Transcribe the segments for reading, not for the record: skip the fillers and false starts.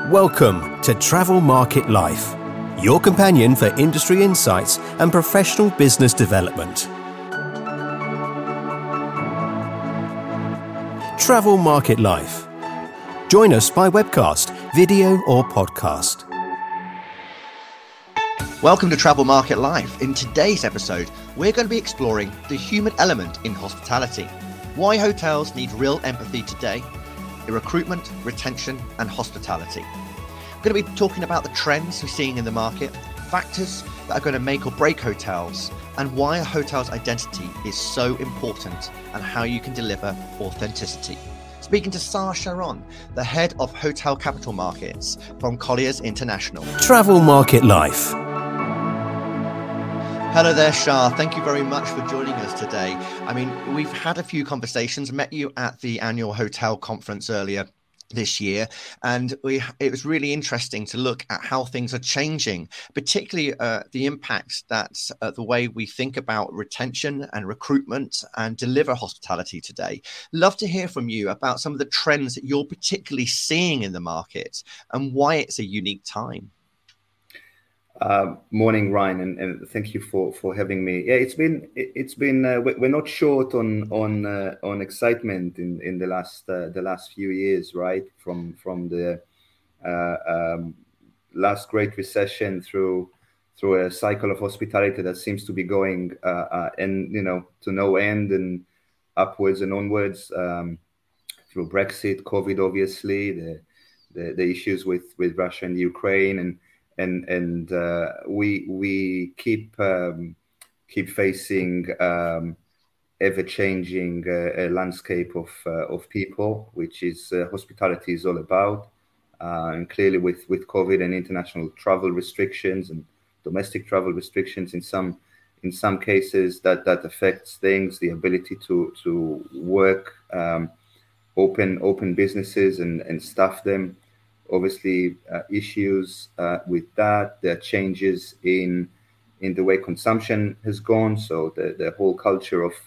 Welcome to Travel Market Life, your companion for industry insights and professional business development. Travel Market Life. Join us by webcast, video or podcast. Welcome to Travel Market Life. In today's episode, we're going to be exploring the human element in hospitality, why hotels need real empathy today, recruitment, retention and hospitality. We're going to be talking about the trends we're seeing in the market, factors that are going to make or break hotels, and why a hotel's identity is so important and how you can deliver authenticity. Speaking to Shah Sharon, the head of Hotel Capital Markets from Colliers International. Travel Market Life. Hello there, Shah. Thank you very much for joining us today. I mean, we've had a few conversations, met you at the annual hotel conference earlier this year, and it was really interesting to look at how things are changing, particularly the impacts that the way we think about retention and recruitment and deliver hospitality today. Love to hear from you about some of the trends that you're particularly seeing in the market and why it's a unique time. Morning, Ryan, and thank you for having me. Yeah, it's been we're not short on excitement in the last few years, right? From the last Great Recession through a cycle of hospitality that seems to be going and to no end and upwards and onwards through Brexit, COVID, obviously the issues with Russia and Ukraine and we keep facing ever-changing landscape of people, which is hospitality is all about. And clearly, with COVID and international travel restrictions and domestic travel restrictions, in some cases that affects things, the ability to work, open businesses and staff them. Obviously, issues with that. There are changes in the way consumption has gone. So the whole culture of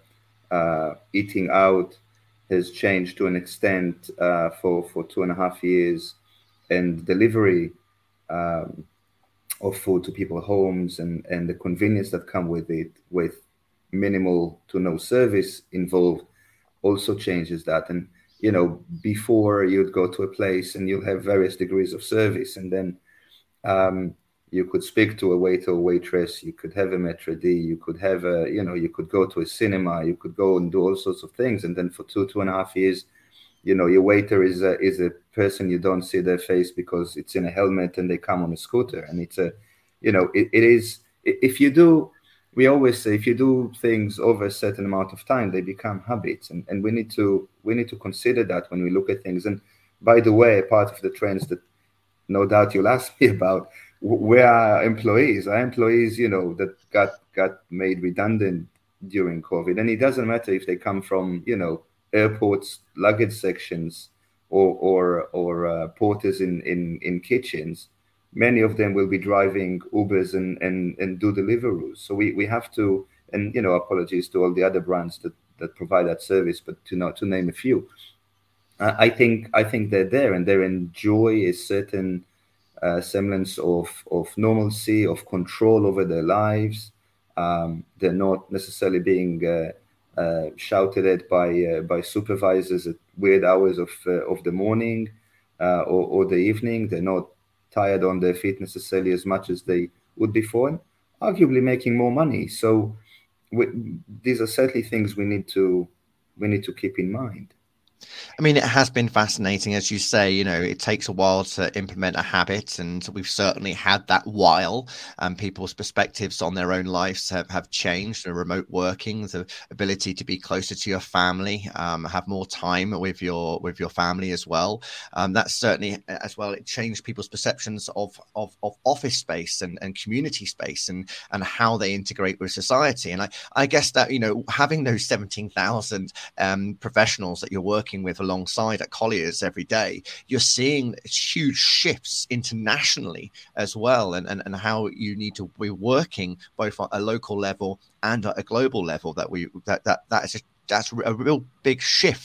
eating out has changed to an extent for 2.5 years, and delivery of food to people's homes and the convenience that come with it, with minimal to no service involved, also changes that. And before you'd go to a place and you'll have various degrees of service, and then you could speak to a waiter or waitress, you could have a maitre d', you could have you could go to a cinema, you could go and do all sorts of things. And then for 2.5 years, your waiter is a person you don't see their face because it's in a helmet and they come on a scooter. And it's it is, if you do, we always say, if you do things over a certain amount of time, they become habits, and we need to consider that when we look at things. And by the way, part of the trends that no doubt you'll ask me about, where are employees? Our employees, that got made redundant during COVID, and it doesn't matter if they come from airports, luggage sections, or porters in kitchens. Many of them will be driving Ubers and do Deliveroo. So we have to, and apologies to all the other brands that provide that service, but to name a few. I think they're there and they enjoy a certain semblance of normalcy, of control over their lives. They're not necessarily being shouted at by supervisors at weird hours of the morning or the evening. They're not tired on their feet necessarily as much as they would before, and arguably making more money. So these are certainly things we need to keep in mind. I mean, it has been fascinating, as you say. It takes a while to implement a habit, and we've certainly had that while. People's perspectives on their own lives have changed. Remote working, the ability to be closer to your family, have more time with your family as well. That's certainly as well. It changed people's perceptions of office space and community space and how they integrate with society. And I guess that having those 17,000 professionals that you're working with alongside at Colliers every day, you're seeing huge shifts internationally as well, and how you need to be working both at a local level and at a global level. That's a real big shift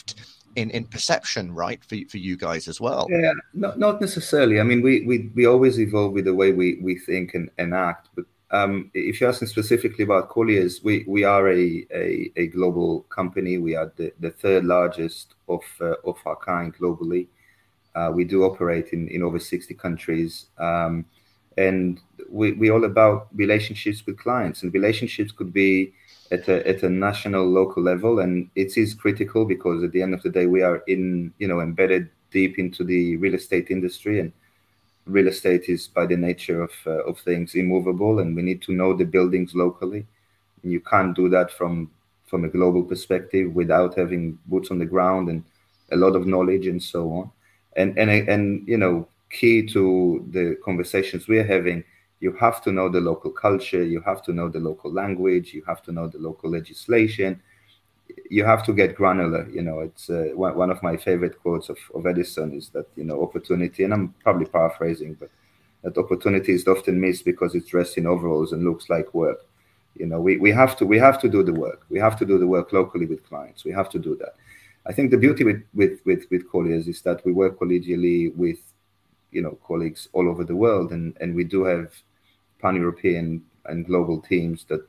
in perception, right, for you guys as well. Yeah, not necessarily. I mean, we always evolve with the way we think and act. But if you're asking specifically about Colliers, we are a global company. We are the third largest of our kind globally. We do operate in over 60 countries. And we all about relationships with clients, and relationships could be at a national, local level, and it is critical because at the end of the day we are embedded deep into the real estate industry, and real estate is by the nature of things immovable, and we need to know the buildings locally. And you can't do that from a global perspective without having boots on the ground and a lot of knowledge and so on. And key to the conversations we're having, you have to know the local culture, you have to know the local language, you have to know the local legislation, you have to get granular. It's one of my favorite quotes of Edison is that, opportunity, and I'm probably paraphrasing, but that opportunity is often missed because it's dressed in overalls and looks like work. We have to do the work. We have to do the work locally with clients. We have to do that. I think the beauty with Colliers is that we work collegially with colleagues all over the world, and we do have pan-European and global teams that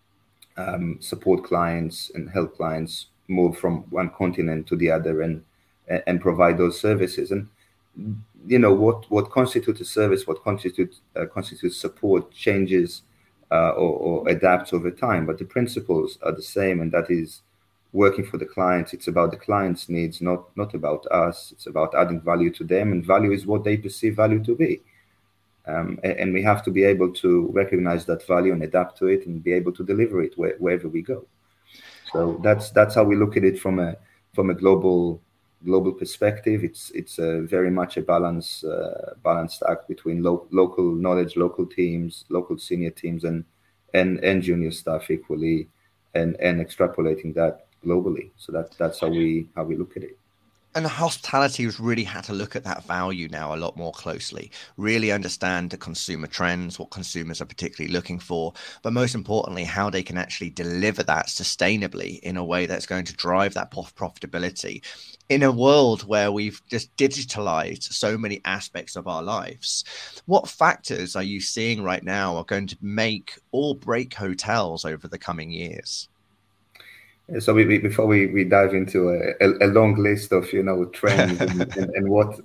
support clients and help clients move from one continent to the other and provide those services. And what constitutes a service, what constitutes support changes or adapts over time, but the principles are the same, and that is working for the clients. It's about the client's needs, not about us. It's about adding value to them, and value is what they perceive value to be. And we have to be able to recognize that value and adapt to it and be able to deliver it wherever we go. So that's how we look at it from a global perspective. It's very much a balanced act between local knowledge, local teams, local senior teams, and junior staff equally, and extrapolating that globally. So that's how we look at it. And hospitality has really had to look at that value now a lot more closely, really understand the consumer trends, what consumers are particularly looking for, but most importantly, how they can actually deliver that sustainably in a way that's going to drive that profitability. In a world where we've just digitalized so many aspects of our lives, what factors are you seeing right now are going to make or break hotels over the coming years? So before we dive into a long list of trends and what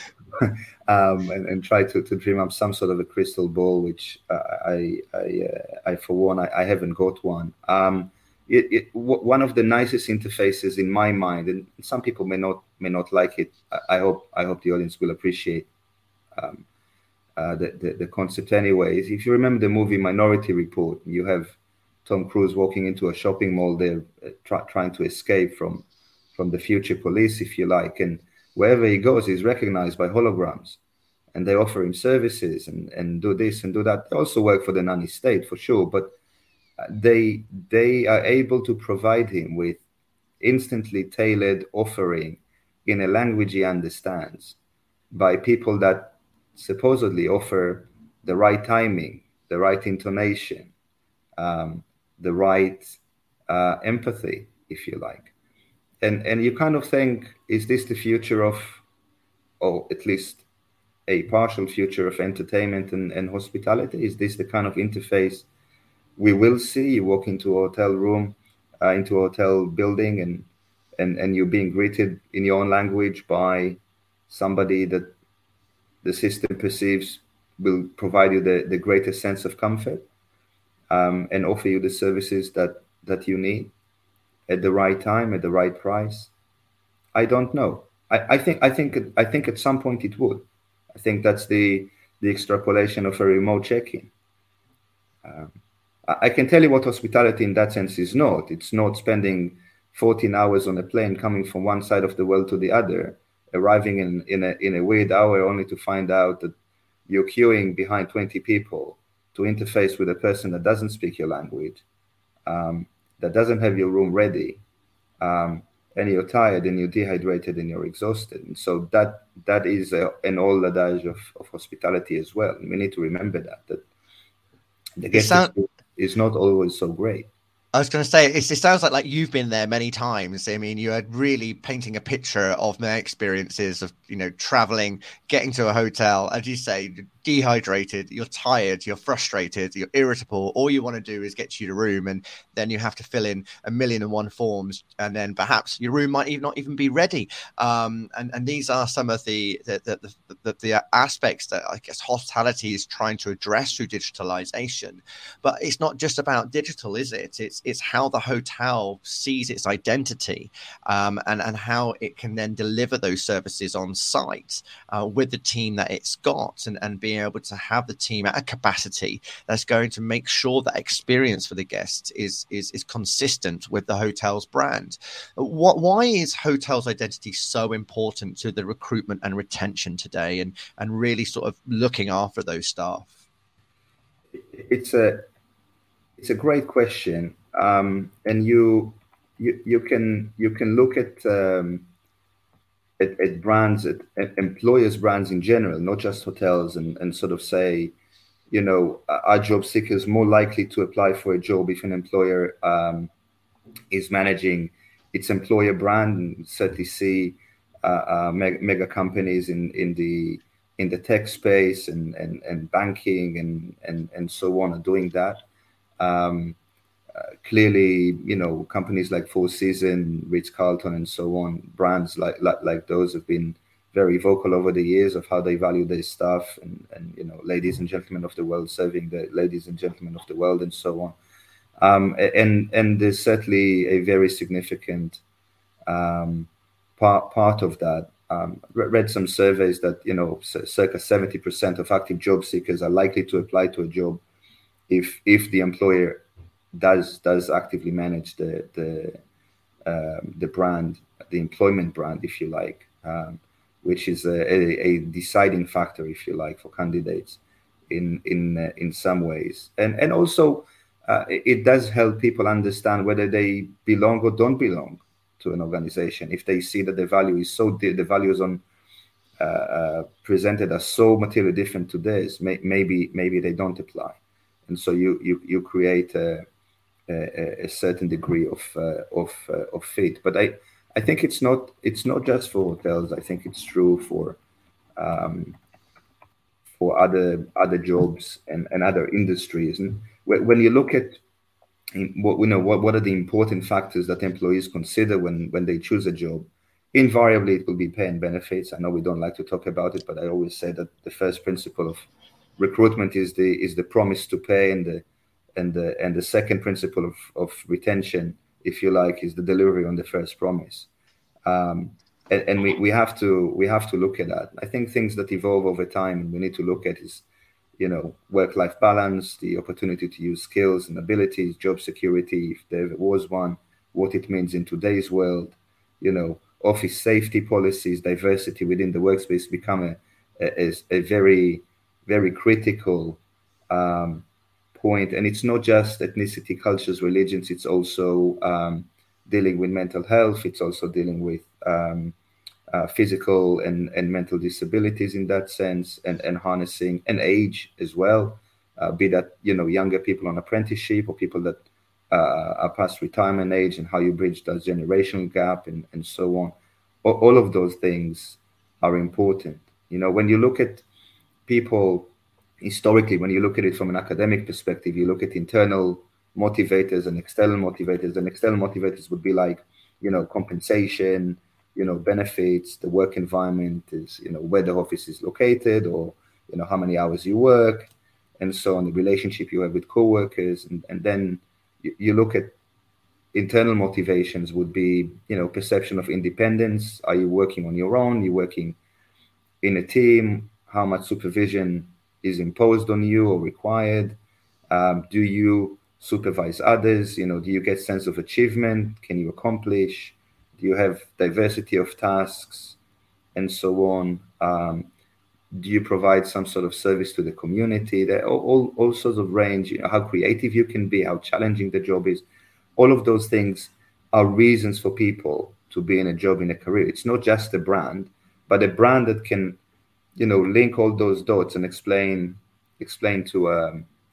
and try to dream up some sort of a crystal ball, which I for one I haven't got one. One of the nicest interfaces in my mind, and some people may not like it. I hope the audience will appreciate the concept anyway. Is if you remember the movie Minority Report, you have Tom Cruise walking into a shopping mall there, trying to escape from the future police, if you like. And wherever he goes, he's recognized by holograms. And they offer him services and do this and do that. They also work for the nanny state, for sure. But they are able to provide him with instantly tailored offering in a language he understands by people that supposedly offer the right timing, the right intonation, the right empathy, if you like. And you kind of think, is this the future of, or at least a partial future of entertainment and hospitality? Is this the kind of interface we will see? You walk into a hotel room, into a hotel building, and you're being greeted in your own language by somebody that the system perceives will provide you the greatest sense of comfort, and offer you the services that you need at the right time, at the right price. I don't know. I think at some point it would. I think that's the extrapolation of a remote check-in. I can tell you what hospitality in that sense is not. It's not spending 14 hours on a plane coming from one side of the world to the other, arriving in a weird hour only to find out that you're queuing behind 20 people to interface with a person that doesn't speak your language, that doesn't have your room ready, and you're tired and you're dehydrated and you're exhausted. And so that is an old adage of hospitality as well. And we need to remember that the guest is not always so great. I was going to say, it sounds like you've been there many times. I mean, you are really painting a picture of my experiences of, traveling, getting to a hotel, as you say, dehydrated, you're tired, you're frustrated, you're irritable. All you want to do is get to your room, and then you have to fill in 1,000,001 forms, and then perhaps your room might not even be ready. And these are some of the aspects that I guess hospitality is trying to address through digitalization. But it's not just about digital, is it? It's how the hotel sees its identity, and how it can then deliver those services on site with the team that it's got, and being able to have the team at a capacity that's going to make sure that experience for the guests is consistent with the hotel's brand. Why is hotels' identity so important to the recruitment and retention today, and really sort of looking after those staff? It's a great question, and you can look at brands, at employers' brands in general, not just hotels, and sort of say, are job seekers more likely to apply for a job if an employer is managing its employer brand? And certainly see mega companies in the tech space and banking and so on are doing that. Clearly, companies like Four Seasons, Ritz-Carlton, and so on, brands like those have been very vocal over the years of how they value their staff, and ladies and gentlemen of the world serving the ladies and gentlemen of the world, and so on. And there's certainly a very significant part of that. Read some surveys that circa 70% of active job seekers are likely to apply to a job if the employer does actively manage the brand, the employment brand, if you like, which is a deciding factor, if you like, for candidates in some ways, and also it does help people understand whether they belong or don't belong to an organization. If they see that the value is the values on presented are so materially different to theirs, maybe they don't apply, and so you create a certain degree of fit. But I think it's not just for hotels. I think it's true for other jobs and other industries. And when you look at what are the important factors that employees consider when they choose a job, invariably it will be pay and benefits. I know we don't like to talk about it, but I always say that the first principle of recruitment is the promise to pay, and the second principle of retention, if you like, is the delivery on the first promise. And we have to look at that. I think things that evolve over time and we need to look at is, work-life balance, the opportunity to use skills and abilities, job security, if there was one, what it means in today's world, office safety policies, diversity within the workspace become a very, very critical point. And it's not just ethnicity, cultures, religions. It's also dealing with mental health. It's also dealing with physical and mental disabilities in that sense, and harnessing and age as well, be that younger people on apprenticeship or people that are past retirement age, and how you bridge that generational gap and so on. All of those things are important. When you look at people historically, when you look at it from an academic perspective, you look at internal motivators and external motivators. And external motivators would be like, compensation, benefits, the work environment is, where the office is located, or, how many hours you work, and so on, the relationship you have with coworkers. And then you look at internal motivations would be, perception of independence. Are you working on your own? You're working in a team? How much supervision is imposed on you or required? Do you supervise others? Do you get sense of achievement? Can you accomplish? Do you have diversity of tasks, and so on? Do you provide some sort of service to the community? There are all sorts of range, how creative you can be, how challenging the job is. All of those things are reasons for people to be in a job, in a career. It's not just a brand, but a brand that can, link all those dots and explain to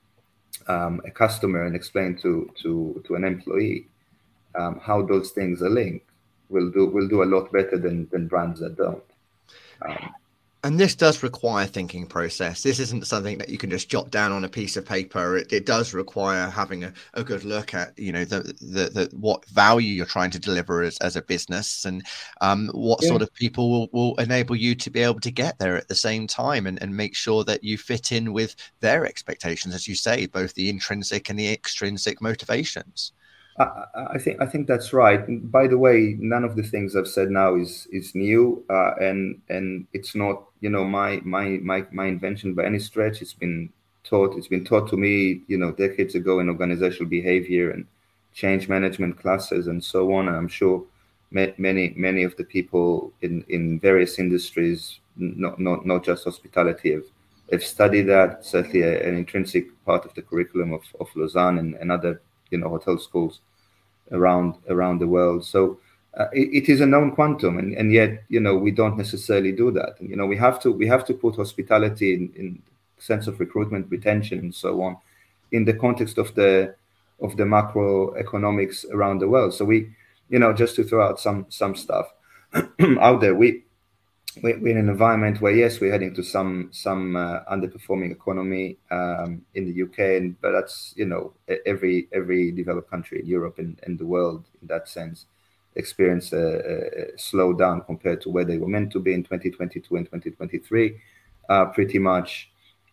a customer and explain to an employee how those things are linked, will do a lot better than brands that don't. And this does require thinking process. This isn't something that you can just jot down on a piece of paper. It does require having a good look at, the what value you're trying to deliver as a business, and what sort of people will enable you to be able to get there at the same time, and make sure that you fit in with their expectations, as you say, both the intrinsic and the extrinsic motivations. I think that's right. By the way, none of the things I've said now is new, and it's not my invention by any stretch. It's been taught to me decades ago in organizational behavior and change management classes and so on. And I'm sure many of the people in various industries, not just hospitality, have studied that. Certainly an intrinsic part of the curriculum of Lausanne and other hotel schools around the world. So it is a known quantum, and yet we don't necessarily do that. And we have to put hospitality in sense of recruitment, retention, and so on in the context of the macroeconomics around the world. So we just to throw out some stuff out there, we're in an environment where, yes, we're heading to some underperforming economy in the UK, but that's every developed country in Europe and the world in that sense experienced a slowdown compared to where they were meant to be in 2022 and 2023. Pretty much,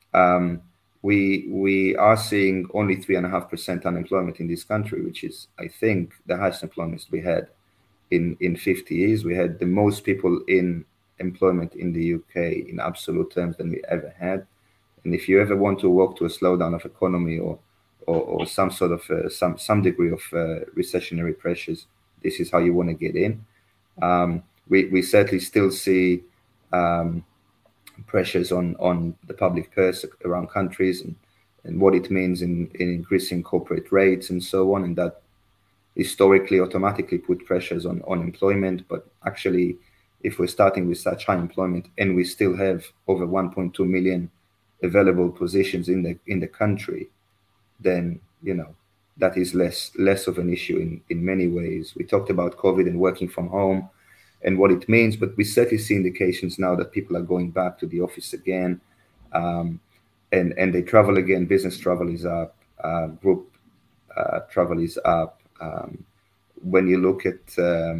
we are seeing only 3.5% unemployment in this country, which is, I think, the highest employment we had in 50 years. We had the most people in employment in the UK in absolute terms than we ever had. And if you ever want to walk to a slowdown of economy or some sort of some degree of recessionary pressures, this is how you want to get in. We certainly still see pressures on the public purse around countries and what it means in increasing corporate rates and so on, and that historically automatically put pressures on employment. But actually, if we're starting with such high employment and we still have over 1.2 million available positions in the country, then that is less of an issue in many ways. We talked about COVID and working from home and what it means, but we certainly see indications now that people are going back to the office again, and they travel again. Business travel is up, group travel is up. When you look at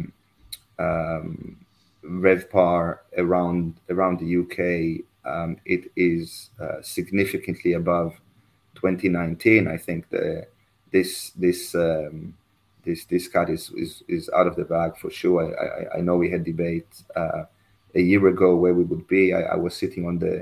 RevPAR around the UK, it is significantly above 2019. I think this cut is out of the bag for sure. I know we had debate a year ago where we would be. I was sitting on the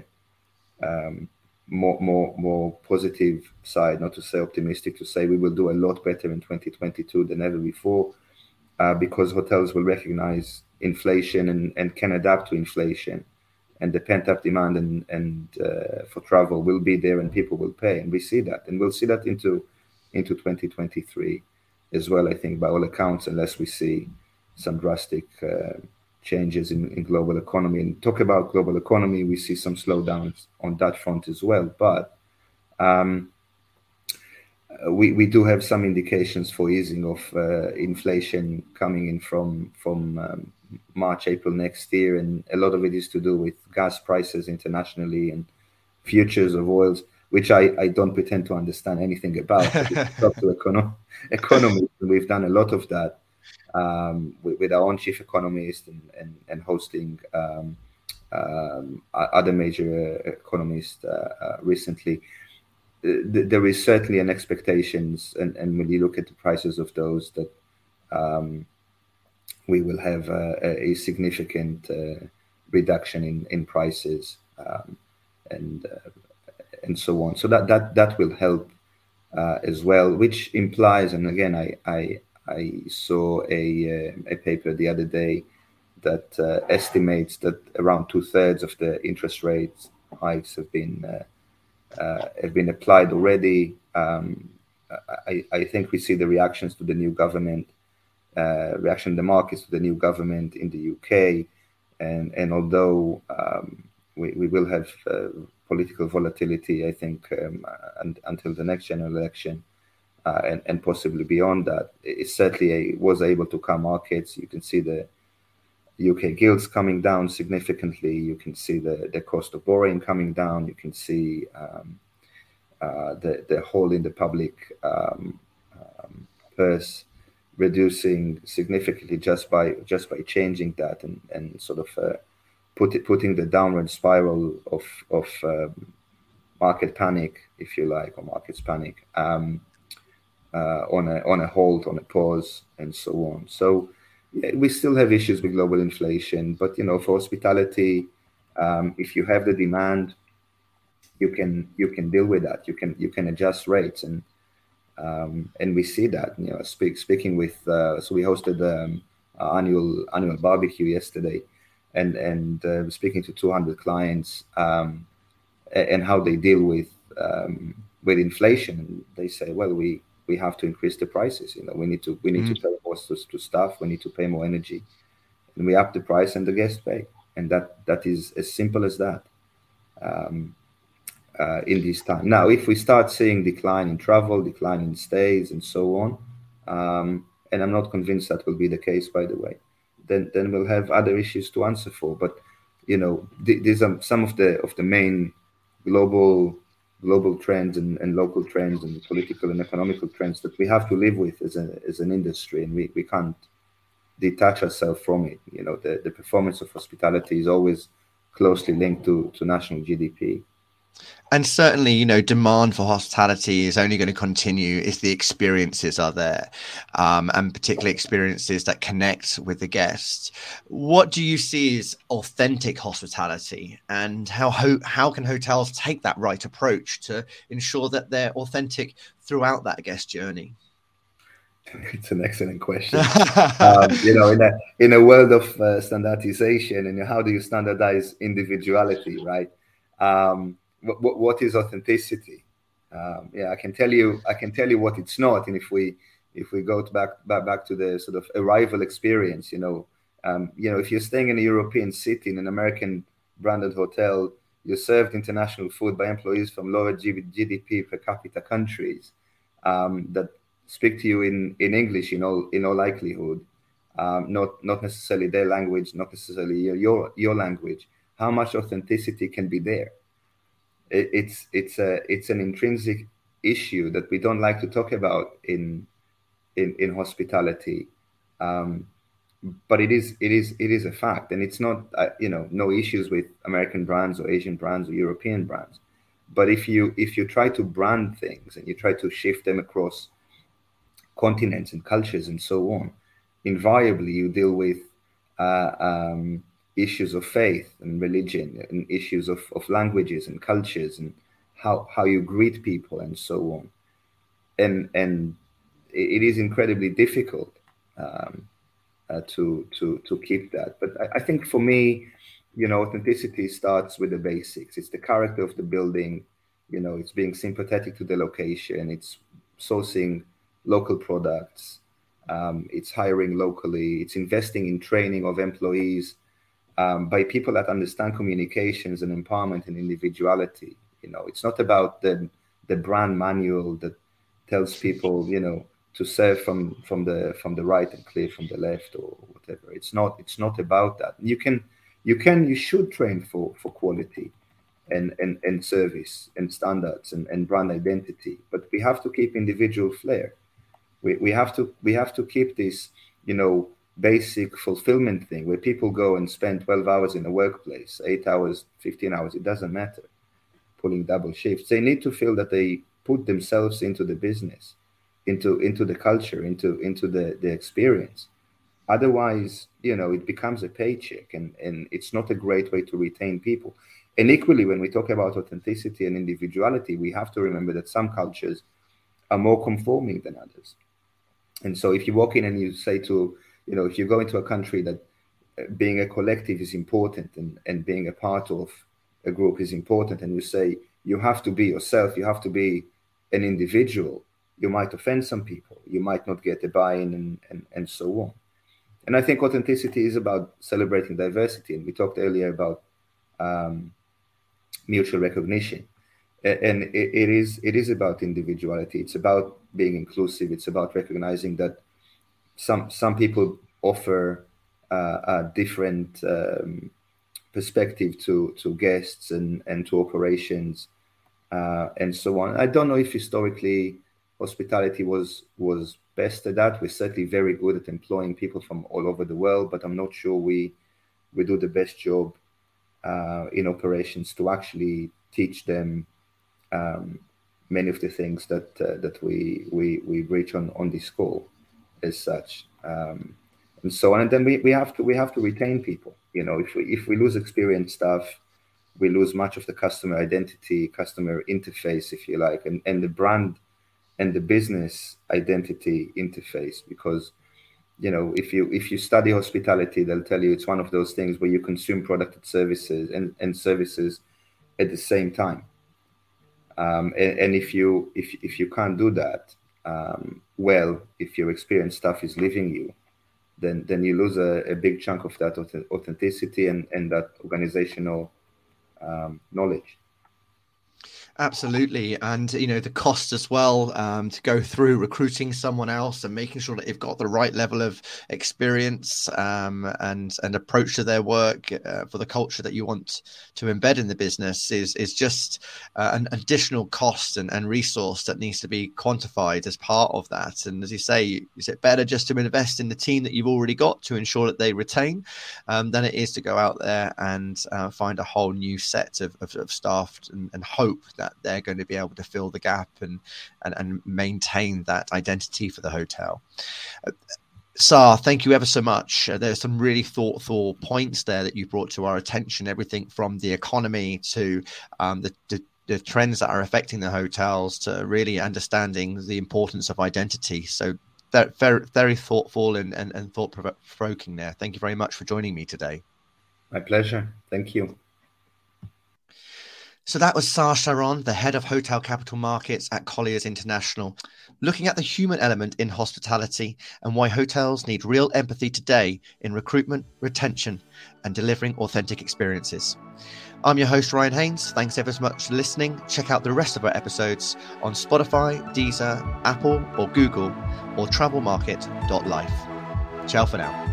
more positive side, not to say optimistic, to say we will do a lot better in 2022 than ever before, because hotels will recognize inflation and can adapt to inflation, and the pent-up demand and for travel will be there, and people will pay, and we see that, and we'll see that into 2023 as well, I think, by all accounts, unless we see some drastic changes in global economy. And talk about global economy, we see some slowdowns on that front as well, but we do have some indications for easing of inflation coming in from March, April next year, and a lot of it is to do with gas prices internationally and futures of oils, which I don't pretend to understand anything about. Talk to economists, and we've done a lot of that with our own chief economist and hosting other major economists recently. There is certainly an expectations, and when you look at the prices of those, that we will have a significant reduction in prices and so on. So that will help as well, which implies, and again, I saw a paper the other day that estimates that around 2/3 of the interest rates hikes have been applied already. I think we see the reactions to the new government, reaction in the markets to the new government in the UK, and although we will have political volatility, I think, until the next general election, and possibly beyond that. It certainly was able to calm markets. You can see the UK gilts coming down significantly. You can see the cost of borrowing coming down. You can see the hole in the public purse reducing significantly just by changing that and sort of putting the downward spiral of market panic, if you like, or markets panic on a hold, on a pause, and so on. So yeah, we still have issues with global inflation, but for hospitality, if you have the demand, you can deal with that. You can adjust rates, and we see that. Speaking with so we hosted annual barbecue yesterday, and speaking to 200 clients and how they deal with inflation. And they say, well, we have to increase the prices. We need to pay more to staff. We need to pay more energy, and we up the price, and the guests pay. And that is as simple as that. In this time now, if we start seeing decline in travel, decline in stays, and so on, and I'm not convinced that will be the case, by the way, then we'll have other issues to answer for. But these are some of the main global trends and local trends and political and economical trends that we have to live with as an industry, and we can't detach ourselves from it. The performance of hospitality is always closely linked to national GDP. And certainly, demand for hospitality is only going to continue if the experiences are there, and particularly experiences that connect with the guests. What do you see as authentic hospitality, and how can hotels take that right approach to ensure that they're authentic throughout that guest journey? It's an excellent question. In a world of standardization, and how do you standardize individuality, right? What is authenticity? I can tell you what it's not. And if we go back to the sort of arrival experience, if you're staying in a European city in an American branded hotel, you're served international food by employees from lower GDP per capita countries that speak to you in English in all likelihood, not necessarily their language, not necessarily your language. How much authenticity can be there? It's an intrinsic issue that we don't like to talk about in hospitality, but it is a fact, and it's not no issues with American brands or Asian brands or European brands. But if you try to brand things and you try to shift them across continents and cultures and so on, invariably you deal with issues of faith and religion, and issues of languages and cultures, and how you greet people and so on. And it is incredibly difficult to keep that. But I think for me, authenticity starts with the basics. It's the character of the building. It's being sympathetic to the location. It's sourcing local products. It's hiring locally. It's investing in training of employees by people that understand communications and empowerment and individuality. It's not about the brand manual that tells people, to serve from the right and clear from the left or whatever. It's not about that. You should train for quality and service and standards and brand identity, but we have to keep individual flair. We have to keep this, basic fulfillment thing where people go and spend 12 hours in the workplace, 8 hours, 15 hours, it doesn't matter, pulling double shifts. They need to feel that they put themselves into the business, into the culture, into the experience. Otherwise, it becomes a paycheck, and it's not a great way to retain people. And equally, when we talk about authenticity and individuality, we have to remember that some cultures are more conforming than others. And so if you walk in and you say to, if you go into a country that being a collective is important and being a part of a group is important, and you say you have to be yourself, you have to be an individual, you might offend some people, you might not get a buy-in and so on. And I think authenticity is about celebrating diversity. And we talked earlier about mutual recognition. And it is about individuality. It's about being inclusive. It's about recognizing that some people offer a different perspective to guests and to operations and so on. I don't know if historically hospitality was best at that. We're certainly very good at employing people from all over the world, but I'm not sure we do the best job in operations to actually teach them many of the things that we reach on this call as such, and so on. And then we have to retain people. If we lose experienced staff, we lose much of the customer identity, customer interface, if you like, and the brand and the business identity interface. Because if you study hospitality, they'll tell you it's one of those things where you consume product and services at the same time. And if you can't do that, if your experienced staff is leaving you, then you lose a big chunk of that authenticity and that organizational knowledge. Absolutely. And, the cost as well, to go through recruiting someone else and making sure that they've got the right level of experience and approach to their work for the culture that you want to embed in the business is just an additional cost and resource that needs to be quantified as part of that. And as you say, is it better just to invest in the team that you've already got to ensure that they retain than it is to go out there and find a whole new set of staff and hope that they're going to be able to fill the gap and maintain that identity for the hotel. Sar, thank you ever so much. There's some really thoughtful points there that you brought to our attention, everything from the economy to the trends that are affecting the hotels to really understanding the importance of identity. So very, very thoughtful and thought-provoking there. Thank you very much for joining me today. My pleasure. Thank you. So that was Sar Sharon, the head of Hotel Capital Markets at Colliers International, looking at the human element in hospitality and why hotels need real empathy today in recruitment, retention, and delivering authentic experiences. I'm your host, Ryan Haynes. Thanks ever so much for listening. Check out the rest of our episodes on Spotify, Deezer, Apple, or Google, or travelmarket.life. Ciao for now.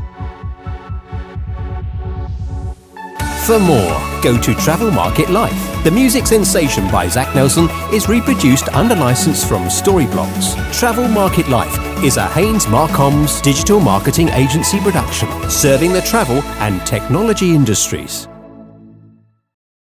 For more, go to Travel Market Life. The music Sensation by Zach Nelson is reproduced under license from Storyblocks. Travel Market Life is a Haynes Marcoms digital marketing agency production, serving the travel and technology industries.